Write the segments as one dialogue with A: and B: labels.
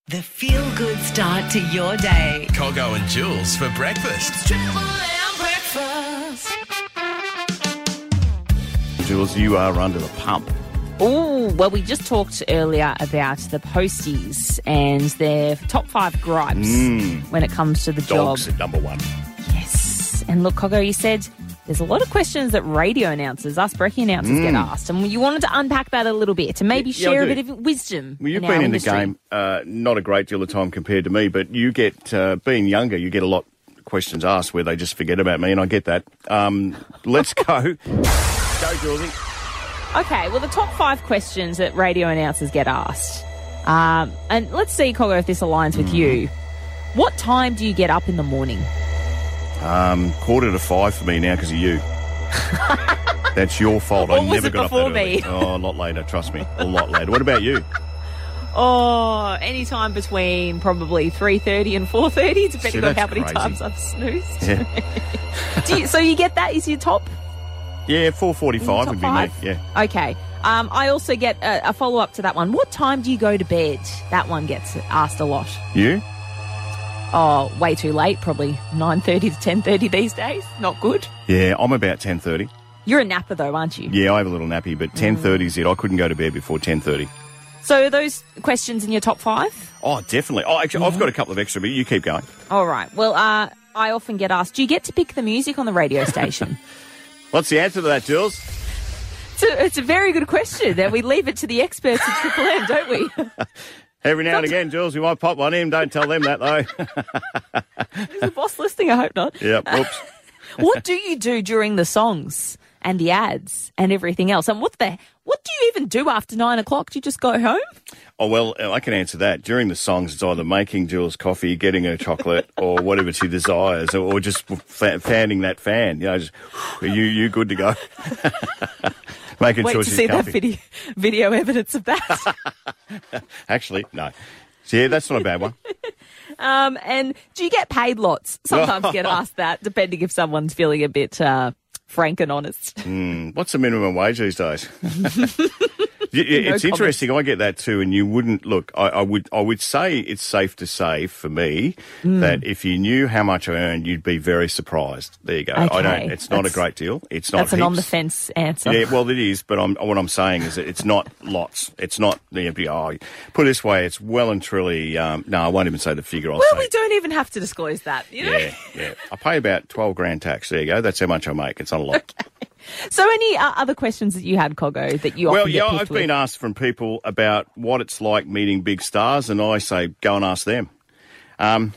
A: The feel-good start to your day.
B: Coggo and Jules for breakfast.
A: It's Triple M breakfast.
C: Jules, you are under the pump.
D: Oh, well, we just talked earlier about the posties and their top 5 gripes when it comes to the
C: Dogs
D: job.
C: at number one.
D: Yes. And look, Coggo, you said there's a lot of questions that radio announcers, us brekkie announcers, get asked. And you wanted to unpack that a little bit and maybe
C: Yeah, I
D: share a
C: do.
D: bit of wisdom.
C: Well, you've
D: in our
C: been in the
D: industry.
C: game not a great deal of time compared to me, but you get, being younger, you get a lot of questions asked where they just forget about me, and I get that. Let's go. Go, Julesy.
D: Okay, well, the top 5 questions that radio announcers get asked. And let's see, Coggo, if this aligns with you. What time do you get up in the morning?
C: 4:45 for me now because of you. That's your fault.
D: Or
C: I
D: was
C: never
D: it
C: got
D: before
C: up that
D: me?
C: early. Oh, a lot later, trust me. A lot later. What about you?
D: Oh, any time between probably 3:30 and 4:30, depending
C: See,
D: on
C: that's
D: how many
C: crazy.
D: times I've snoozed.
C: Yeah,
D: So you get that? Is your top?
C: yeah 4:45
D: Top
C: would be
D: 5?
C: me. Yeah.
D: Okay. I also get a follow-up to that one. What time do you go to bed? That one gets asked a lot.
C: You?
D: Oh, way too late. Probably 9:30 to 10:30 these days. Not good.
C: Yeah, I'm about 10:30.
D: You're a napper, though, aren't you?
C: Yeah, I have a little nappy, but 10:30 is it. I couldn't go to bed before 10:30.
D: So are those questions in your top 5?
C: Oh, definitely. Oh, actually, I've got a couple of extra, but you keep going.
D: All right. Well, I often get asked, do you get to pick the music on the radio station?
C: What's the answer to that, Jules?
D: It's a very good question. That we leave it to the experts at Triple M, don't we?
C: Every now and again, Jules, we might pop one in. Don't tell them that, though.
D: Is the boss listening? I hope not.
C: Yep, oops.
D: What do you do during the songs and the ads and everything else? And what do you even do after 9 o'clock? Do you just go home?
C: Oh, well, I can answer that. During the songs, it's either making Jules coffee, getting her chocolate, or whatever she desires, or just fanning that fan. You know, just, you good to go. Making
D: Wait
C: sure
D: to
C: she's
D: see
C: comfy.
D: that video evidence of that.
C: Actually, no. So, yeah, that's not a bad one.
D: And do you get paid lots? Sometimes get asked that, depending if someone's feeling a bit frank and honest.
C: What's the minimum wage these days? It's interesting. I get that too, and you wouldn't look. I would say it's safe to say for me that if you knew how much I earned, you'd be very surprised. There you go. I
D: Okay.
C: don't. It's not a great deal. It's not.
D: That's an
C: heaps.
D: on the fence answer.
C: Yeah, well, it is, but what I'm saying is that it's not lots. It's not the put it this way, it's well and truly. No, I won't even say the figure. I'll
D: Well,
C: say.
D: we don't even have to disclose that, you know?
C: Yeah. I pay about 12 grand tax. There you go. That's how much I make. It's not a lot.
D: So any other questions that you had, Coggo, that you often
C: Well,
D: get
C: yeah,
D: picked
C: I've
D: with?
C: been asked from people about what it's like meeting big stars, and I say, go and ask them. And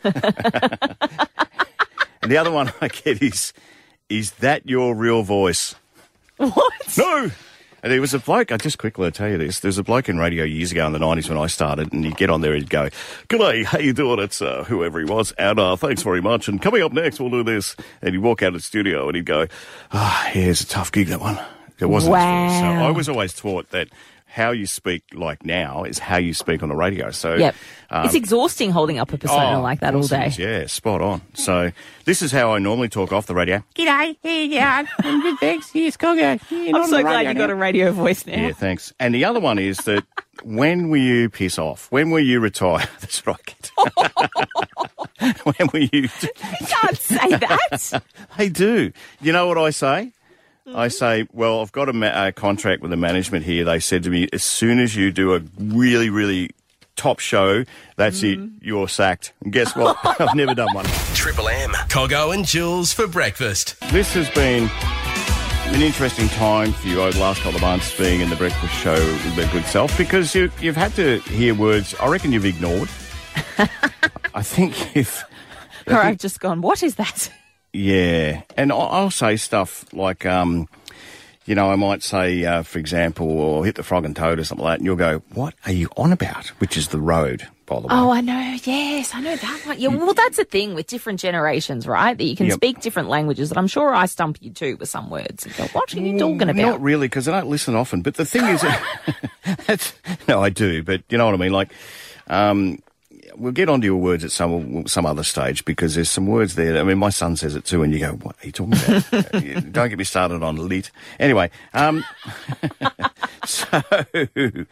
C: the other one I get is that your real voice?
D: What?
C: No! And there was a bloke, I'll tell you this, there was a bloke in radio years ago in the 90s when I started, and he'd get on there and he'd go, "G'day, how you doing? It's whoever he was, and thanks very much, and coming up next we'll do this." And he'd walk out of the studio and he'd go, yeah, it's a tough gig, that one. It wasn't.
D: Wow.
C: So I was always taught that how you speak like now is how you speak on the radio. So
D: Yep. It's exhausting holding up a persona like that all
C: of course it
D: day.
C: is, yeah, spot on. So this is how I normally talk off the radio.
E: G'day, yeah, thanks, here's Coggo.
D: I'm so glad you got a radio voice now.
C: Yeah, thanks. And the other one is that when will you piss off? When will you retire? That's right. When will you?
D: You can't say that.
C: They do. You know what I say? I say, well, I've got a contract with the management here. They said to me, as soon as you do a really, really top show, that's it, you're sacked. And guess what? I've never done one.
B: Triple M. Coggo and Jules for breakfast.
C: This has been an interesting time for you over the last couple of months being in the breakfast show with their good self, because you've had to hear words I reckon you've ignored. I think if...
D: Or I've just gone, what is that?
C: Yeah, and I'll say stuff like, I might say, for example, or hit the frog and toad or something like that, and you'll go, what are you on about? Which is the road, by the way.
D: Oh, I know. Yes, I know that one. Yeah, well, that's the thing with different generations, right? That you can
C: Yep.
D: speak different languages. And I'm sure I stump you too with some words. And go, what are you talking about?
C: Not really, because I don't listen often. But the thing is, no, I do. But you know what I mean? Like, we'll get onto your words at some other stage, because there's some words there. I mean, my son says it too, and you go, what are you talking about? Don't get me started on lit. Anyway, so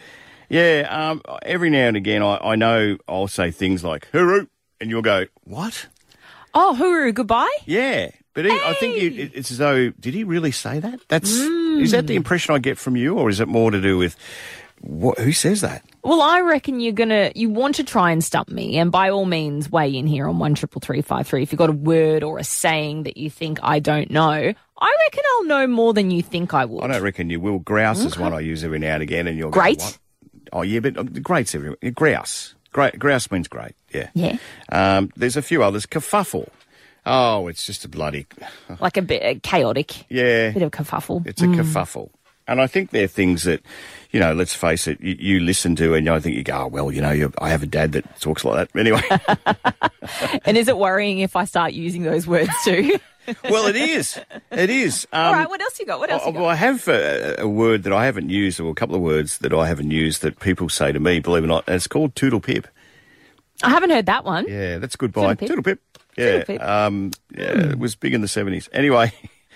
C: Yeah, every now and again I know I'll say things like, hooroo, and you'll go, what?
D: Oh, hooroo, goodbye?
C: Yeah, but I think it's as though, did he really say that? Is that the impression I get from you, or is it more to do with, who says that?
D: Well, I reckon you want to try and stump me, and by all means weigh in here on 133353 if you've got a word or a saying that you think I don't know. I reckon I'll know more than you think I would.
C: I don't reckon you will. Grouse is one I use every now and again, and you'll
D: Great.
C: go, what? Oh, yeah, but great's everywhere. Grouse. Grouse means great, yeah.
D: Yeah.
C: There's a few others. Kerfuffle. Oh, it's just a bloody...
D: Like a bit chaotic.
C: Yeah.
D: Bit of kerfuffle.
C: It's a kerfuffle. And I think they're things that, let's face it, you listen to and I think you go, oh, well, I have a dad that talks like that. Anyway.
D: And is it worrying if I start using those words too?
C: Well, it is. It is.
D: All right, what else you got?
C: Well, I have a word that I haven't used, or a couple of words that I haven't used that people say to me, believe it or not, and it's called toodle pip.
D: I haven't heard that one.
C: Yeah, that's goodbye. Toodle pip. Yeah.
D: Toodle pip.
C: It was big in the 70s. Anyway,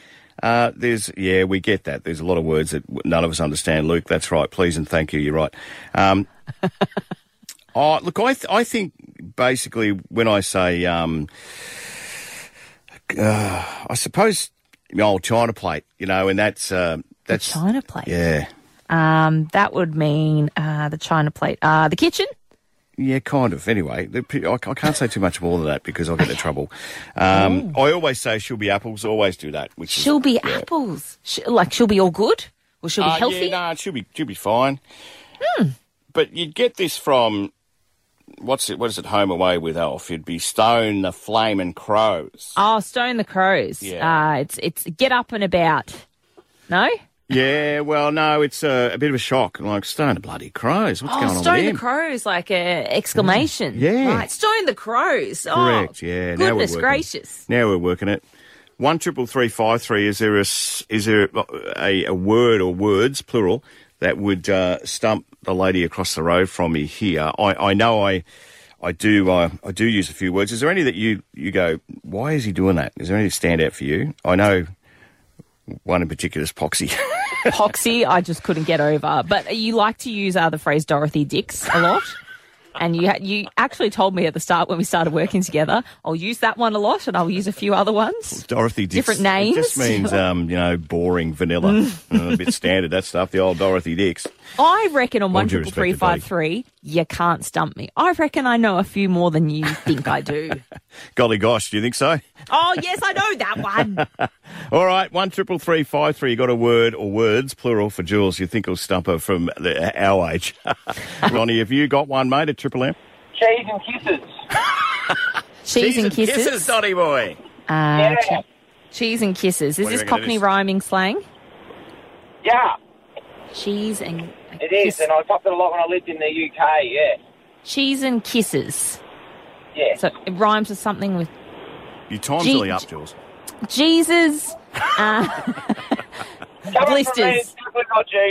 C: we get that. There's a lot of words that none of us understand, Luke. That's right. Please and thank you. You're right. Look, I think basically when I say, I suppose, China plate, and that's
D: China plate.
C: Yeah.
D: That would mean the China plate. The kitchen.
C: Yeah, kind of. Anyway, I can't say too much more than that because I'll get into trouble. I always say she'll be apples. Always do that.
D: She'll be apples. She'll be all good, or she'll be healthy.
C: Yeah, no, she'll be fine. But you'd get this from what is it? Home Away with Elf. It'd be Stone the Flamin' Crows.
D: Oh, Stone the Crows.
C: Yeah.
D: It's get up and about. No.
C: Yeah, well, no, it's a bit of a shock. Like, Stone the bloody Crows. What's going on with him?
D: Stone the Crows, like a exclamation.
C: Yeah.
D: Right, Stone the Crows.
C: Correct, yeah.
D: Goodness gracious.
C: Now we're working it. 133353, is there a word or words, plural, that would stump the lady across the road from me here? I know I do use a few words. Is there any that you go, why is he doing that? Is there any that stand out for you? I know one in particular is Poxy.
D: Poxy, I just couldn't get over. But you like to use the phrase Dorothy Dix a lot. And you actually told me at the start when we started working together, I'll use that one a lot and I'll use a few other ones.
C: Dorothy Dix.
D: Different names.
C: It just means, boring, vanilla, a bit standard, that stuff, the old Dorothy Dix.
D: I reckon on 133353, you can't stump me. I reckon I know a few more than you think I do.
C: Golly gosh, do you think so?
D: Oh, yes, I know that one.
C: All right, 133353, you got a word or words, plural, for Jules you think will stump her from our age. Ronnie, have you got one, mate, at Triple M?
F: Cheese and kisses.
D: Cheese and kisses?
C: Kisses, Dotty boy.
F: Yeah.
D: Cheese and kisses. Is
C: What do you
D: this
C: reckon it
D: Cockney
C: is?
D: rhyming slang?
F: Yeah,
D: Cheese and...
F: it is, and I popped it a lot when I lived in the UK, yeah.
D: Cheese and kisses.
F: Yeah.
D: So it rhymes with something with
C: Your time's
D: Gee-
C: really up, Jules.
D: Jesus.
F: Coming
D: blisters.
F: from me, it's definitely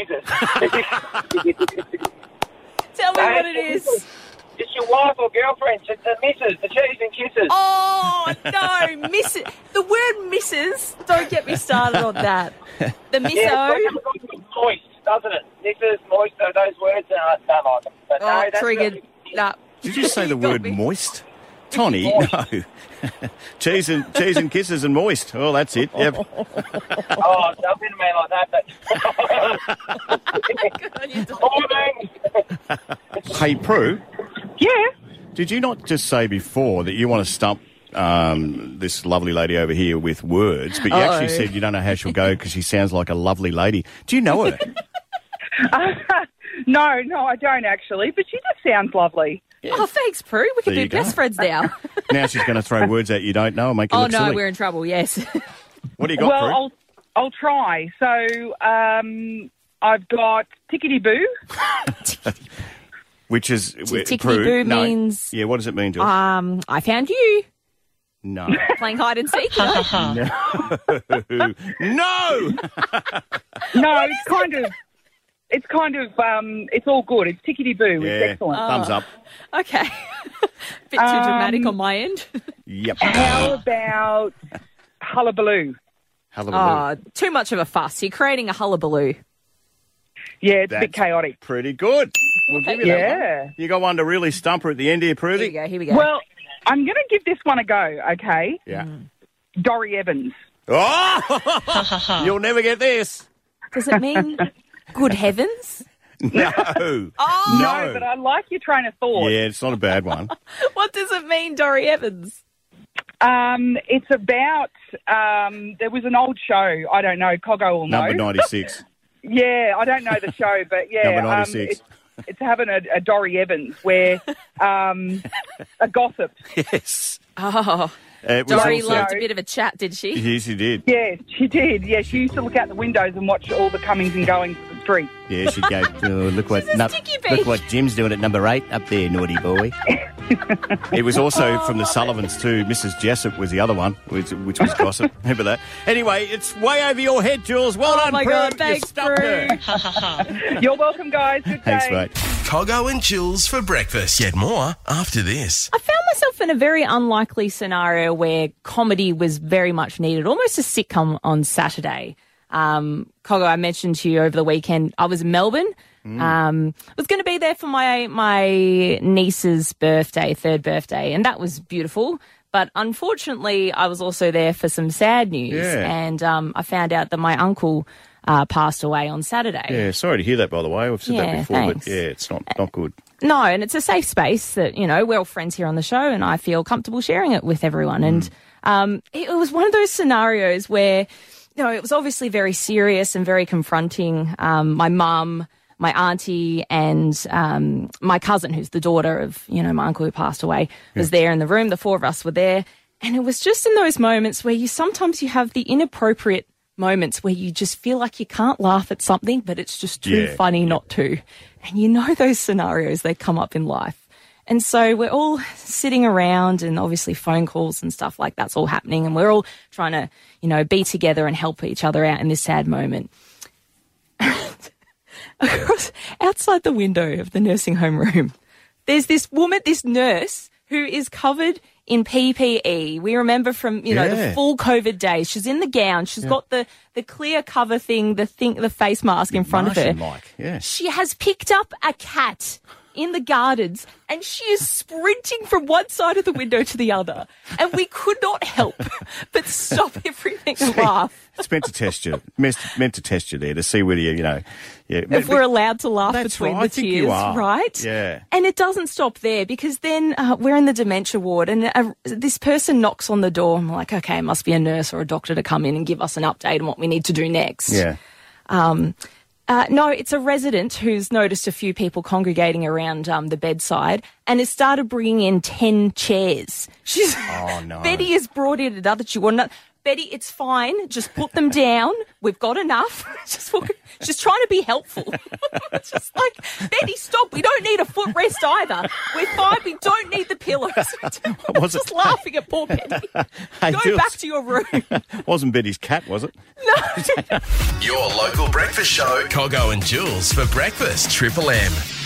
F: not Jesus.
D: Tell me what it is.
F: It's your wife or girlfriend, it's the missus, the cheese and kisses.
D: Oh, no, missus. The word missus, don't get me started on that. The misso.
F: Yeah, it's like moist, doesn't it? Missus, moist, those words, I don't like them. But no, that's
D: triggered.
F: really-
D: Nah.
C: Did you say the
D: got
C: word
D: me.
C: moist? Tony,
F: Moist.
C: no. cheese and kisses and moist. Oh, that's it. Yep.
F: Oh, I've been a man like that, but... Morning.
C: Hey, Prue,
F: Yeah.
C: did you not just say before that you want to stump this lovely lady over here with words, but you actually said you don't know how she'll go because she sounds like a lovely lady. Do you know her?
G: No, I don't actually, but she just sounds lovely.
D: Oh, thanks, Prue. We could
C: There
D: be
C: you go.
D: best friends now.
C: Now she's going to throw words at you don't know and make you
D: Oh,
C: look
D: no,
C: silly.
D: we're in trouble, yes.
C: What do you got, Prue?
G: Well, I'll try. So I've got Tickety Boo.
C: Which is...
D: Tickety
C: Prue,
D: boo
C: no.
D: means-
C: Yeah, what does it mean, Jules?
D: I found you
C: no.
D: playing hide and seek.
C: No!
G: No, it's it's all good. It's Tickety Boo.
C: Yeah,
G: It's excellent.
C: thumbs up.
D: Okay. Bit too dramatic on my end.
C: Yep.
G: How about Hullabaloo?
C: Hullabaloo.
D: Oh, too much of a fuss. You're creating a hullabaloo.
G: Yeah, it's a bit
C: That's
G: chaotic.
C: Pretty good. We'll give you that one.
G: Yeah.
C: You got one to really stump her at the end here, Prudy?
D: Here we go.
G: Well, I'm going to give this one a go, okay?
C: Yeah.
G: Dory Evans.
C: Oh! You'll never get this.
D: Does it mean good heavens?
C: No.
D: Oh!
G: No, but I like your train of thought.
C: Yeah, it's not a bad one.
D: What does it mean, Dory Evans?
G: It's about, there was an old show, I don't know, Coggo will know.
C: Number 96.
G: Yeah, I don't know the show, but yeah.
C: Number 96.
G: It's having a Dory Evans where a gossip.
C: Yes.
D: Oh,
C: It was
D: Dory
C: also-
D: loved a bit of a chat, did she?
C: Yes, he did.
G: Yes, she did. Yeah, she used to look out the windows and watch all the comings and goings of the street.
C: Yeah, she'd go, oh, look what
D: sticky beak.
C: look what Jim's doing at number 8 up there, naughty boy. It was also from the Sullivans too. Mrs. Jessup was the other one, which was gossip. Remember that? Anyway, it's way over your head, Jules. Well done,
D: my
C: Prue.
D: God,
C: You
D: thanks,
C: stumped her.
D: Prue.
G: You're welcome, guys. Good day.
C: Thanks, mate.
B: Coggo and Jules for breakfast. Get more after this.
D: I found myself in a very unlikely scenario where comedy was very much needed, almost a sitcom on Saturday. Coggo, I mentioned to you over the weekend, I was in Melbourne. Was going to be there for my niece's birthday, 3rd birthday, and that was beautiful. But unfortunately, I was also there for some sad news,
C: Yeah.
D: and I found out that my uncle passed away on Saturday.
C: Yeah, sorry to hear that, by the way. We've said that
D: Yeah,
C: before,
D: thanks.
C: but yeah, it's not good.
D: No, and it's a safe space that, you know, we're all friends here on the show and I feel comfortable sharing it with everyone. And it was one of those scenarios where, you know, it was obviously very serious and very confronting. My mum, my auntie and my cousin, who's the daughter of, you know, my uncle who passed away, was there in the room. The 4 of us were there. And it was just in those moments where sometimes you have the inappropriate moments where you just feel like you can't laugh at something, but it's just too
C: Yeah.
D: funny not to. And you know those scenarios, they come up in life. And so we're all sitting around and obviously phone calls and stuff like that's all happening. And we're all trying to, you know, be together and help each other out in this sad moment. Outside the window of the nursing home room, there's this woman, this nurse, who is covered in PPE. We remember from, you know, the
C: Yeah.
D: full COVID days. She's in the gown. She's got the clear cover thing, the face mask in front of her.
C: Martian-like, yeah.
D: She has picked up a cat in the gardens and she is sprinting from one side of the window to the other. And we could not help but stop everything and laugh.
C: It's meant to test you. Meant to test you there to see whether you know. Yeah,
D: If we're allowed to laugh
C: That's
D: between
C: right.
D: the
C: I think
D: tears,
C: you are.
D: right?
C: Yeah.
D: And it doesn't stop there because then we're in the dementia ward and this person knocks on the door. I'm like, okay, it must be a nurse or a doctor to come in and give us an update on what we need to do next.
C: Yeah.
D: No, it's a resident who's noticed a few people congregating around the bedside and has started bringing in 10 chairs. She's,
C: Oh, no.
D: Betty has brought in another. Betty, it's fine. Just put them down. We've got enough. She's trying to be helpful. It's just like, Betty, stop. We don't need a footrest either. We're fine. We don't need the pillows.
C: Was it-
D: Just laughing at poor Betty.
C: Hey,
D: Go
C: Jules,
D: back to your room.
C: wasn't Betty's cat, was it?
B: Your local breakfast show. Coggo and Jules for breakfast. Triple M.